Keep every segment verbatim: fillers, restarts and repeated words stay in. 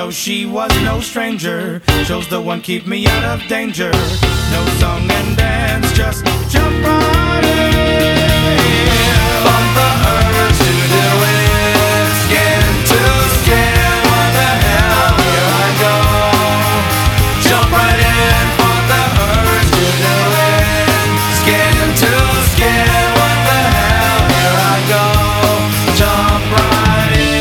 though she was no stranger, chose the one keep me out of danger. No song and dance, just jump right in. Want the urge to do it, skin to skin. What the hell, here I go. Jump right in. Want the urge to do it, skin to skin. What the hell, here I go. Jump right in.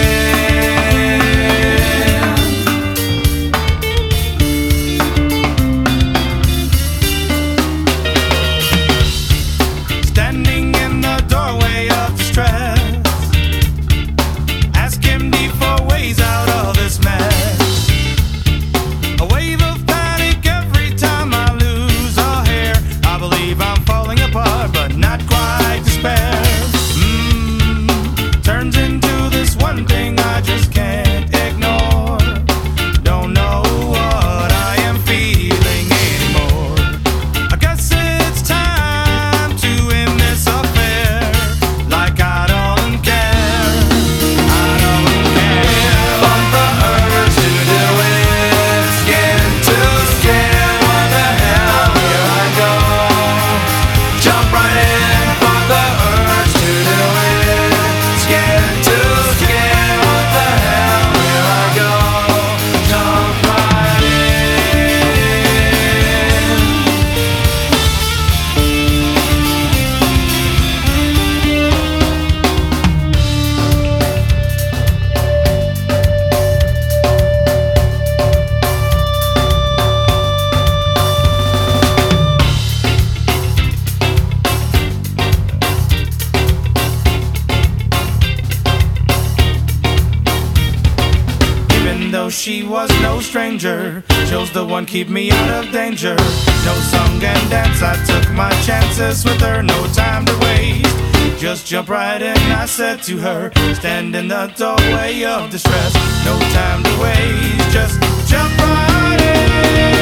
Standing in the doorway of distress, asking me for ways out of this mess. A wave of panic every time I lose a hair. I believe I'm falling apart, but not quite despair. Mmm, turns into this one thing I just can't ignore. Don't know what I am feeling anymore. I guess it's time to end this affair. Like I don't care, I don't care. Want the urge to do it, skin to skin. What the hell, here I go. Jump right in. Want the urge to do it, skin to skin. What the hell, here I go. Jump right in. Even though she was no stranger, chose the one keep me out of danger. No song and dance, I took my chances with her, no time to waste. Just jump right in, I said to her, stand in the doorway of distress. No time to waste, just jump right in.